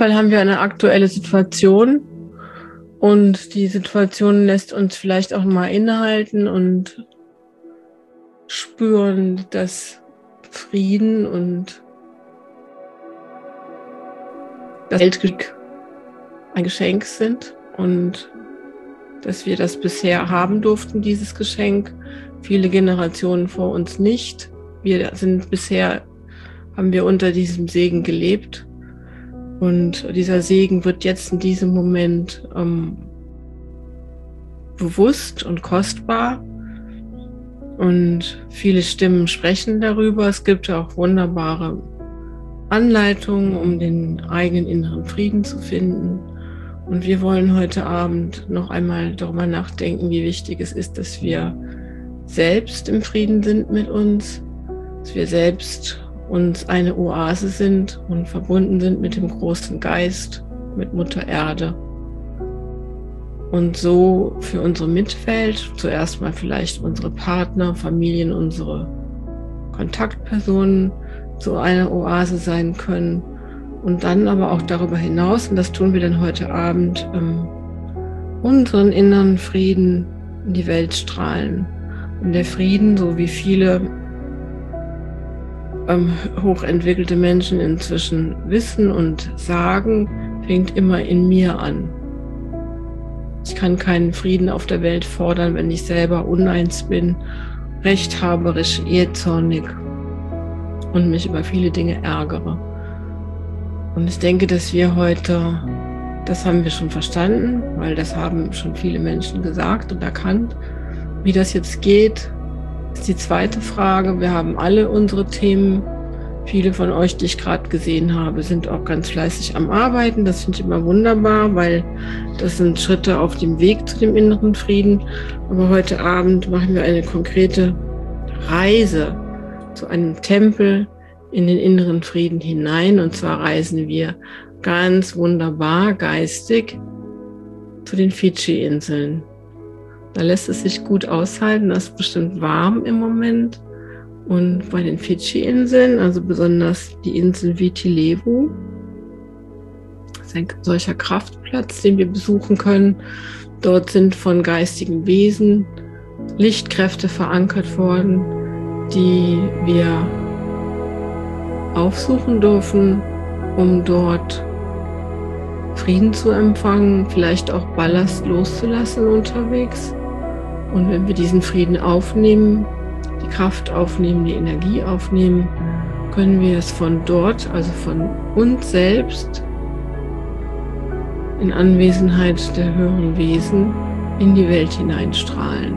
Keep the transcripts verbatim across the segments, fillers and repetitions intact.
Fall haben wir eine aktuelle Situation und die Situation lässt uns vielleicht auch mal innehalten und spüren, dass Frieden und das Weltglück ein Geschenk sind und dass wir das bisher haben durften, dieses Geschenk. Viele Generationen vor uns nicht. Wir sind bisher, haben wir unter diesem Segen gelebt. Und dieser Segen wird jetzt in diesem Moment ähm, bewusst und kostbar. Und viele Stimmen sprechen darüber. Es gibt auch wunderbare Anleitungen, um den eigenen inneren Frieden zu finden. Und wir wollen heute Abend noch einmal darüber nachdenken, wie wichtig es ist, dass wir selbst im Frieden sind mit uns, dass wir selbst uns eine Oase sind und verbunden sind mit dem großen Geist, mit Mutter Erde. Und so für unsere Mitwelt, zuerst mal vielleicht unsere Partner, Familien, unsere Kontaktpersonen, so eine Oase sein können. Und dann aber auch darüber hinaus, und das tun wir dann heute Abend, ähm, unseren inneren Frieden in die Welt strahlen. Und der Frieden, so wie viele ähm, hochentwickelte Menschen inzwischen wissen und sagen, fängt immer in mir an. Ich kann keinen Frieden auf der Welt fordern, wenn ich selber uneins bin, rechthaberisch, jähzornig und mich über viele Dinge ärgere. Und ich denke, dass wir heute, das haben wir schon verstanden, weil das haben schon viele Menschen gesagt und erkannt. Wie das jetzt geht, ist die zweite Frage. Wir haben alle unsere Themen. Viele von euch, die ich gerade gesehen habe, sind auch ganz fleißig am Arbeiten. Das finde ich immer wunderbar, weil das sind Schritte auf dem Weg zu dem inneren Frieden. Aber heute Abend machen wir eine konkrete Reise zu einem Tempel in den inneren Frieden hinein. Und zwar reisen wir ganz wunderbar geistig zu den Fidschi-Inseln. Da lässt es sich gut aushalten, das ist bestimmt warm im Moment. Und bei den Fidschi-Inseln, also besonders die Insel Viti Levu, ist ein solcher Kraftplatz, den wir besuchen können. Dort sind von geistigen Wesen Lichtkräfte verankert worden, die wir aufsuchen dürfen, um dort Frieden zu empfangen, vielleicht auch Ballast loszulassen unterwegs. Und wenn wir diesen Frieden aufnehmen, die Kraft aufnehmen, die Energie aufnehmen, können wir es von dort, also von uns selbst, in Anwesenheit der höheren Wesen, in die Welt hineinstrahlen.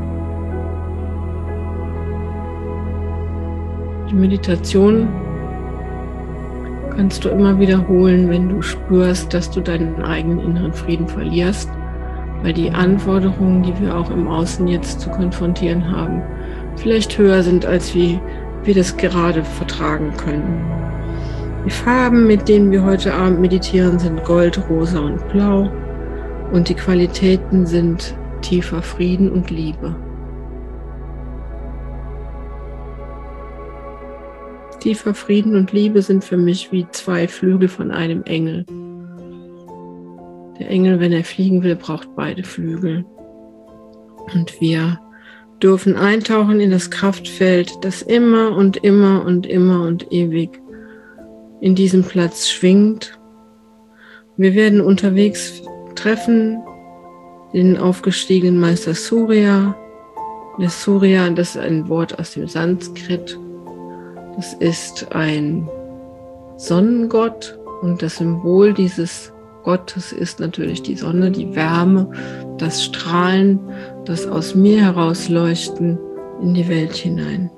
Die Meditation kannst du immer wiederholen, wenn du spürst, dass du deinen eigenen inneren Frieden verlierst, weil die Anforderungen, die wir auch im Außen jetzt zu konfrontieren haben, vielleicht höher sind, als wie wir das gerade vertragen können. Die Farben, mit denen wir heute Abend meditieren, sind Gold, Rosa und Blau und die Qualitäten sind tiefer Frieden und Liebe. Tiefer Frieden und Liebe sind für mich wie zwei Flügel von einem Engel. Der Engel, wenn er fliegen will, braucht beide Flügel. Und wir dürfen eintauchen in das Kraftfeld, das immer und immer und immer und ewig in diesem Platz schwingt. Wir werden unterwegs treffen den aufgestiegenen Meister Surya. Der Surya, das ist ein Wort aus dem Sanskrit. Das ist ein Sonnengott und das Symbol dieses Gottes ist natürlich die Sonne, die Wärme, das Strahlen, das aus mir herausleuchten in die Welt hinein.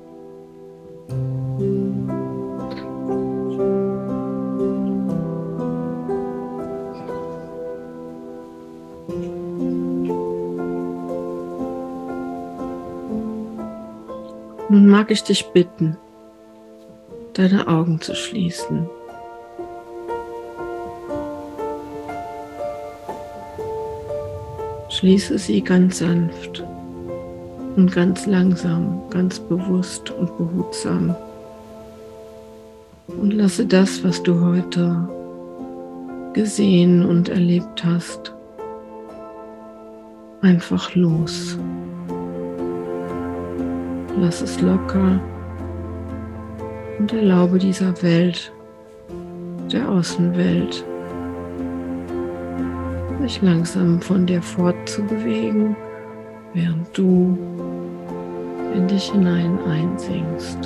Nun mag ich dich bitten, deine Augen zu schließen. Schließe sie ganz sanft und ganz langsam, ganz bewusst und behutsam. Und lasse das, was du heute gesehen und erlebt hast, einfach los. Lass es locker und erlaube dieser Welt, der Außenwelt, sich langsam von dir fortzubewegen, während du in dich hinein einsinkst.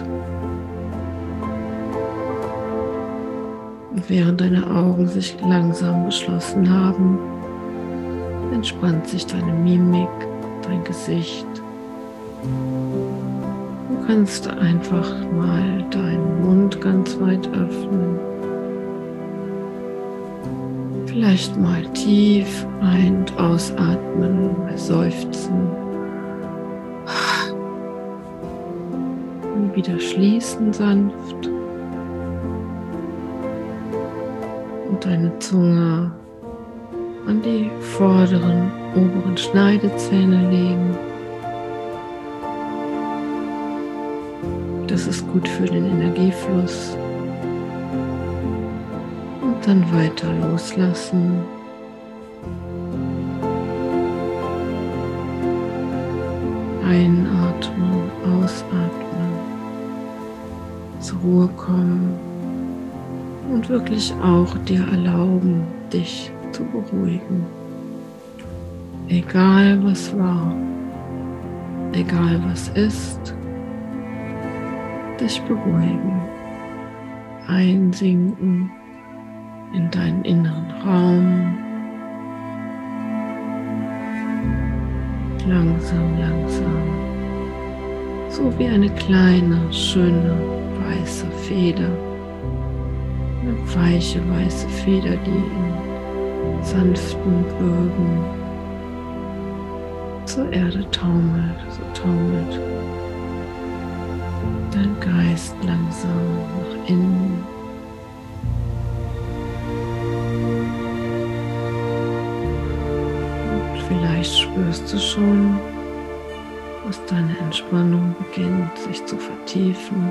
Und während deine Augen sich langsam geschlossen haben, entspannt sich deine Mimik, dein Gesicht. Du kannst einfach mal deinen Mund ganz weit öffnen. Vielleicht mal tief ein- und ausatmen, mal seufzen. Und wieder schließen sanft. Und deine Zunge an die vorderen, oberen Schneidezähne legen. Das ist gut für den Energiefluss. Und dann weiter loslassen. Einatmen, ausatmen, zur Ruhe kommen und wirklich auch dir erlauben, dich zu beruhigen. Egal was war, egal was ist, dich beruhigen, einsinken in deinen inneren Raum, langsam, langsam, so wie eine kleine, schöne, weiße Feder, eine weiche, weiße Feder, die in sanften Bögen zur Erde taumelt, so taumelt dein Geist langsam nach innen. Und vielleicht spürst du schon, dass deine Entspannung beginnt, sich zu vertiefen.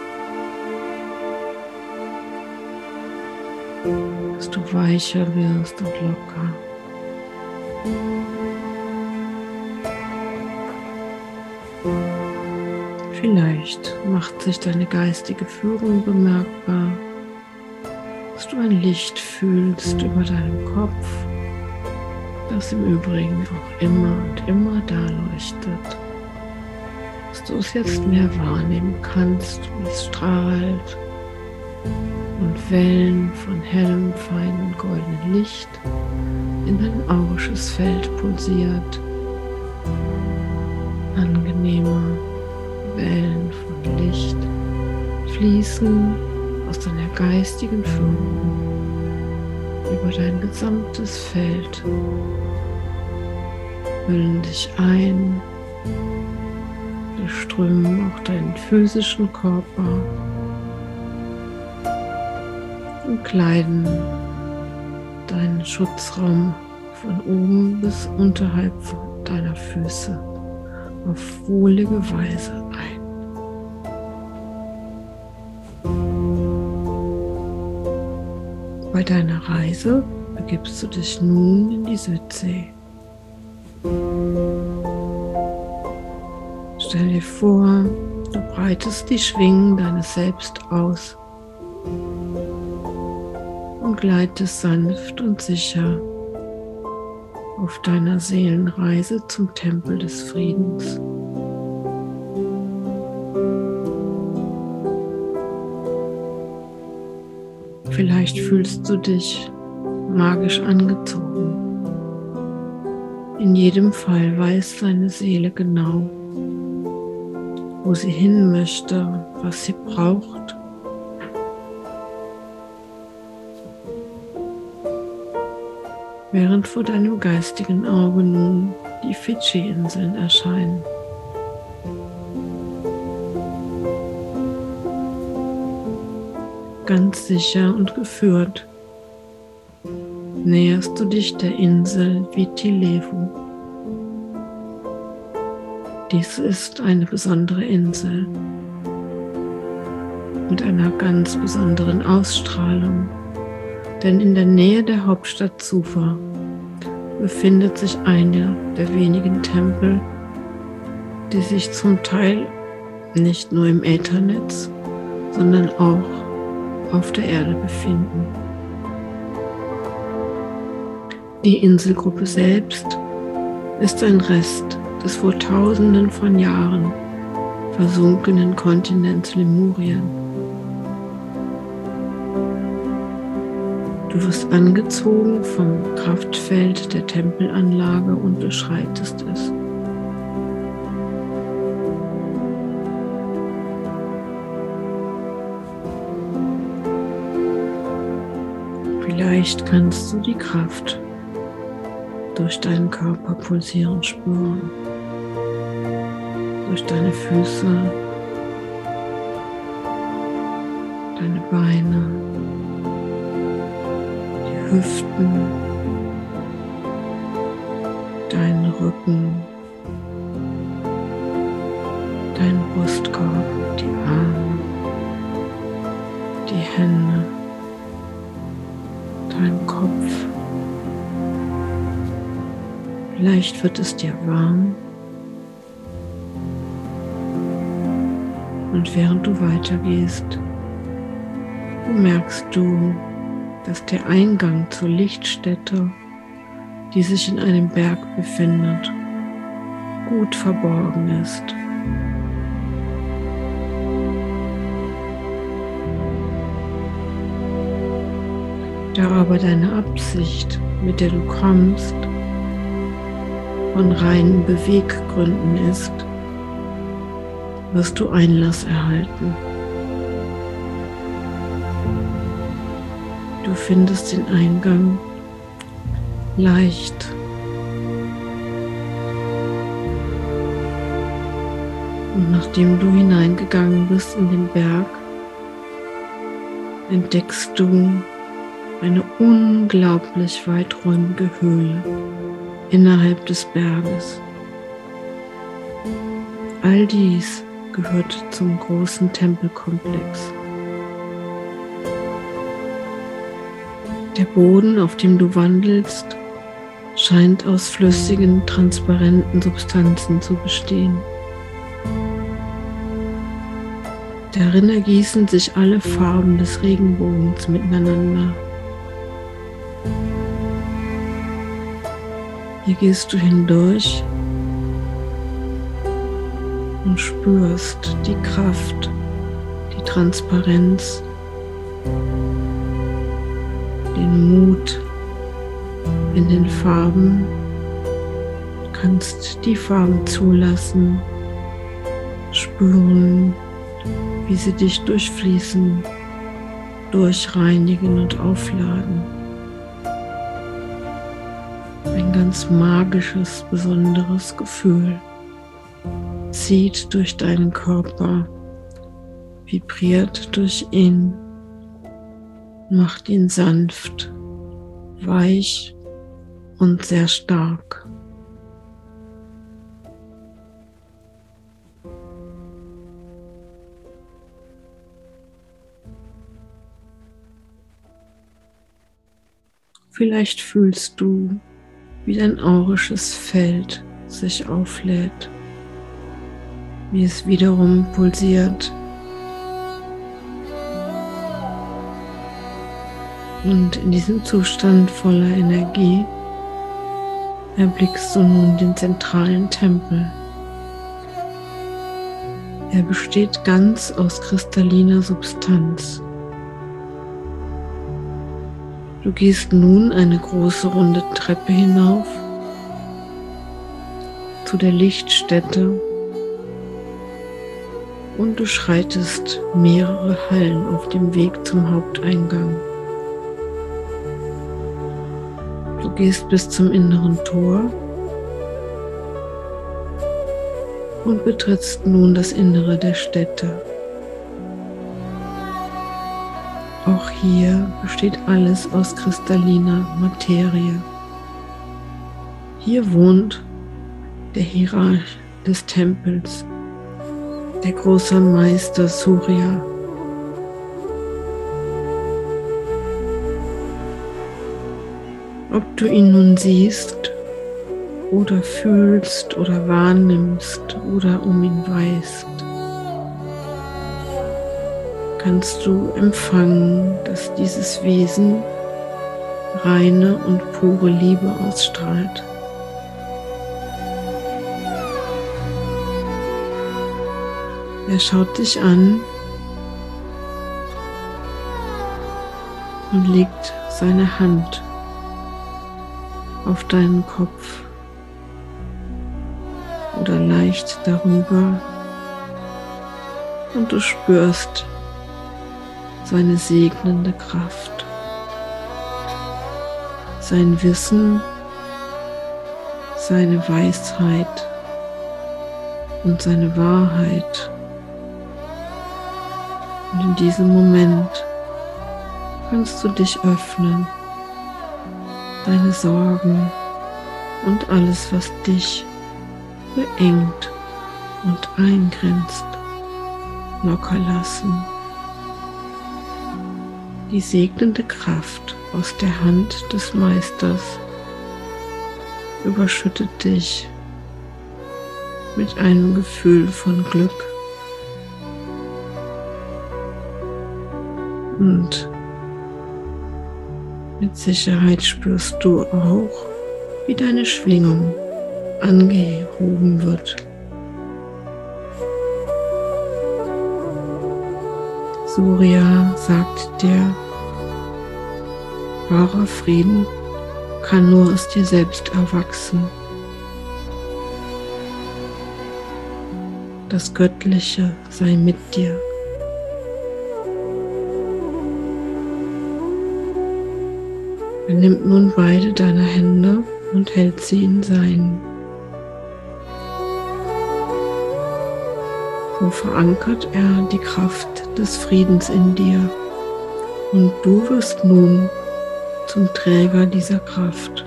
Dass du weicher wirst und locker. Vielleicht macht sich deine geistige Führung bemerkbar, dass du ein Licht fühlst über deinem Kopf, das im Übrigen auch immer und immer da leuchtet. Dass du es jetzt mehr wahrnehmen kannst, wie es strahlt und Wellen von hellem, feinem, goldenem Licht in dein aurisches Feld pulsiert. Angenehme Wellen von Licht fließen aus deiner geistigen Führung über dein gesamtes Feld, hüllen dich ein, durchströmen auch deinen physischen Körper und kleiden deinen Schutzraum von oben bis unterhalb deiner Füße auf wohlige Weise ein. Bei deiner Reise begibst du dich nun in die Südsee. Stell dir vor, du breitest die Schwingen deines Selbst aus und gleitest sanft und sicher auf deiner Seelenreise zum Tempel des Friedens. Vielleicht fühlst du dich magisch angezogen. In jedem Fall weiß deine Seele genau, wo sie hin möchte, was sie braucht. Während vor deinem geistigen Auge nun die Fidschi-Inseln erscheinen. Ganz sicher und geführt näherst du dich der Insel Viti Levu. Dies ist eine besondere Insel mit einer ganz besonderen Ausstrahlung Denn in der Nähe der Hauptstadt Sufa befindet sich einer der wenigen Tempel, die sich zum Teil nicht nur im Äthernetz, sondern auch auf der Erde befinden. Die Inselgruppe selbst ist ein Rest des vor Tausenden von Jahren versunkenen Kontinents Lemurien. Du wirst angezogen vom Kraftfeld der Tempelanlage und beschreitest es. Vielleicht kannst du die Kraft durch deinen Körper pulsieren spüren, durch deine Füße, deine Beine, die Hüften, deinen Rücken, deinen Brustkorb, die Arme, die Hände, deinen Kopf. Vielleicht wird es dir warm und während du weitergehst, bemerkst du, dass der Eingang zur Lichtstätte, die sich in einem Berg befindet, gut verborgen ist. Da aber deine Absicht, mit der du kommst, von reinen Beweggründen ist, wirst du Einlass erhalten. Du findest den Eingang leicht und nachdem du hineingegangen bist in den Berg, entdeckst du eine unglaublich weiträumige Höhle innerhalb des Berges. All dies gehört zum großen Tempelkomplex. Der Boden, auf dem du wandelst, scheint aus flüssigen, transparenten Substanzen zu bestehen. Darin ergießen sich alle Farben des Regenbogens miteinander. Hier gehst du hindurch und spürst die Kraft, die Transparenz, den Mut in den Farben. Du kannst die Farben zulassen, spüren, wie sie dich durchfließen, durchreinigen und aufladen. Ein ganz magisches, besonderes Gefühl zieht durch deinen Körper, vibriert durch ihn, macht ihn sanft, weich und sehr stark. Vielleicht fühlst du, wie dein aurisches Feld sich auflädt, wie es wiederum pulsiert. Und in diesem Zustand voller Energie erblickst du nun den zentralen Tempel. Er besteht ganz aus kristalliner Substanz. Du gehst nun eine große runde Treppe hinauf zu der Lichtstätte und du schreitest mehrere Hallen auf dem Weg zum Haupteingang. Du gehst bis zum inneren Tor und betrittst nun das Innere der Stätte. Auch hier besteht alles aus kristalliner Materie. Hier wohnt der Hierarch des Tempels, der große Meister Surya. ob du ihn nun siehst oder fühlst oder wahrnimmst oder um ihn weißt, kannst du empfangen, dass dieses Wesen reine und pure Liebe ausstrahlt. Er schaut dich an und legt seine Hand auf deinen Kopf oder leicht darüber und du spürst seine segnende Kraft, sein Wissen, seine Weisheit und seine Wahrheit. Und in diesem Moment kannst du dich öffnen, deine Sorgen und alles, was dich beengt und eingrenzt, locker lassen. Die segnende Kraft aus der Hand des Meisters überschüttet dich mit einem Gefühl von Glück und mit Sicherheit spürst du auch, wie deine Schwingung angehoben wird. Surya sagt dir, wahrer Frieden kann nur aus dir selbst erwachsen. Das Göttliche sei mit dir. Er nimmt nun beide deine Hände und hält sie in seinen. So verankert er die Kraft des Friedens in dir und du wirst nun zum Träger dieser Kraft.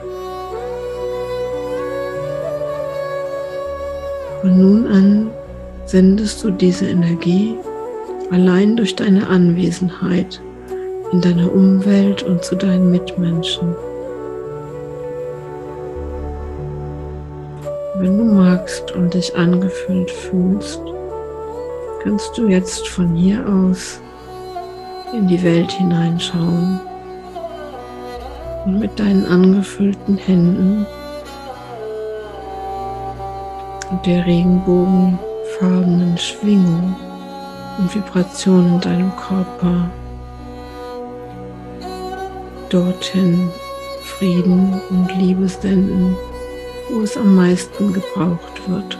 Von nun an sendest du diese Energie allein durch deine Anwesenheit in deiner Umwelt und zu deinen Mitmenschen. Wenn du magst und dich angefüllt fühlst, kannst du jetzt von hier aus in die Welt hineinschauen und mit deinen angefüllten Händen und der regenbogenfarbenen Schwingung und Vibration in deinem Körper dorthin Frieden und Liebe senden, wo es am meisten gebraucht wird.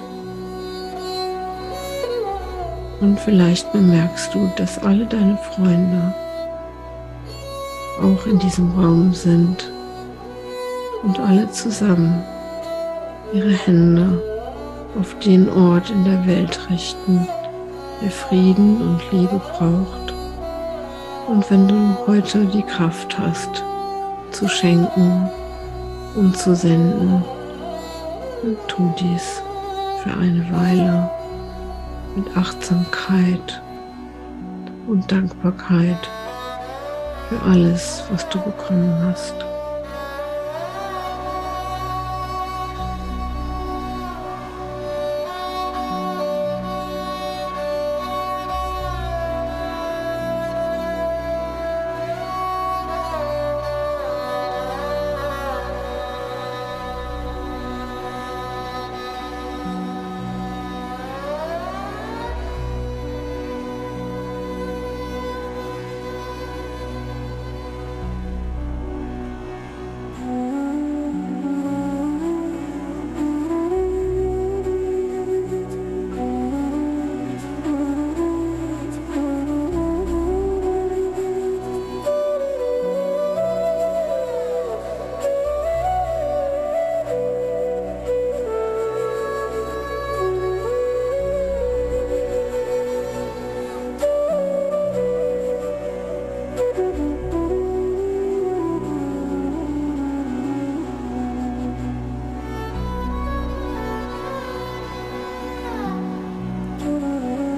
Und vielleicht bemerkst du, dass alle deine Freunde auch in diesem Raum sind und alle zusammen ihre Hände auf den Ort in der Welt richten, der Frieden und Liebe braucht. Und wenn du heute die Kraft hast, zu schenken und zu senden, dann tu dies für eine Weile mit Achtsamkeit und Dankbarkeit für alles, was du bekommen hast.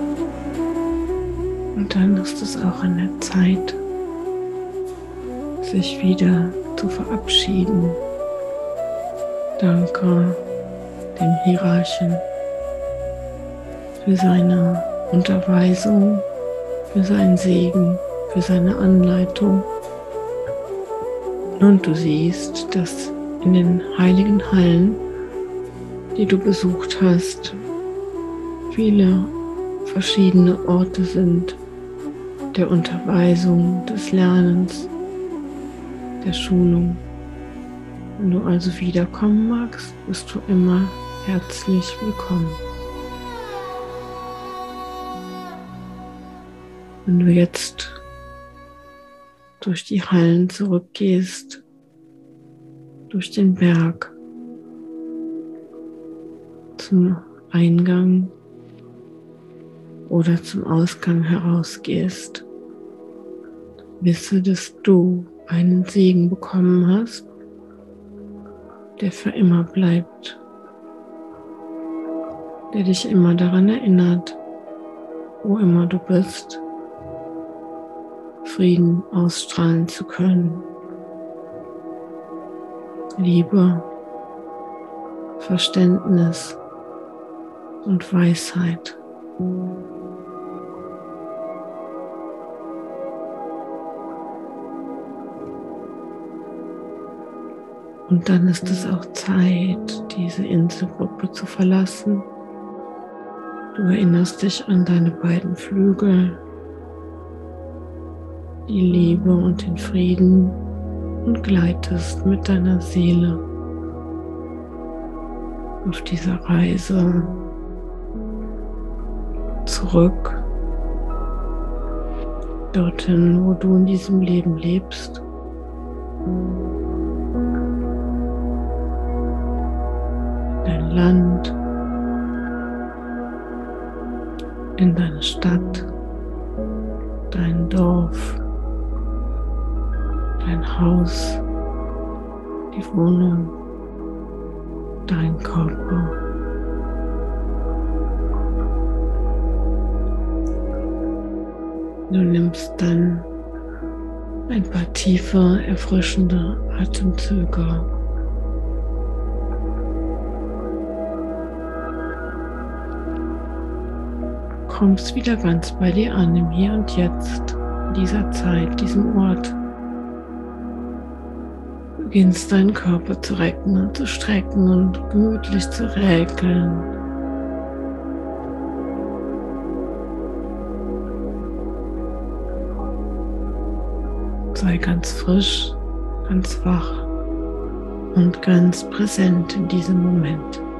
Und dann ist es auch an der Zeit, sich wieder zu verabschieden. Danke dem Hierarchen für seine Unterweisung, für seinen Segen, für seine Anleitung. Und du siehst, dass in den heiligen Hallen, die du besucht hast, viele verschiedene Orte sind der Unterweisung, des Lernens, der Schulung. Wenn du also wiederkommen magst, bist du immer herzlich willkommen. Wenn du jetzt durch die Hallen zurückgehst, durch den Berg zum Eingang oder zum Ausgang herausgehst, wisse, dass du einen Segen bekommen hast, der für immer bleibt, der dich immer daran erinnert, wo immer du bist, Frieden ausstrahlen zu können, Liebe, Verständnis und Weisheit. Und dann ist es auch Zeit, diese Inselgruppe zu verlassen. Du erinnerst dich an deine beiden Flügel, die Liebe und den Frieden und gleitest mit deiner Seele auf dieser Reise zurück, dorthin, wo du in diesem Leben lebst. In dein Land, in deine Stadt, dein Dorf, dein Haus, die Wohnung, dein Körper. Du nimmst dann ein paar tiefe, erfrischende Atemzüge. Kommst wieder ganz bei dir an, im Hier und Jetzt, in dieser Zeit, diesem Ort. Du beginnst deinen Körper zu recken und zu strecken und gemütlich zu räkeln. Sei ganz frisch, ganz wach und ganz präsent in diesem Moment.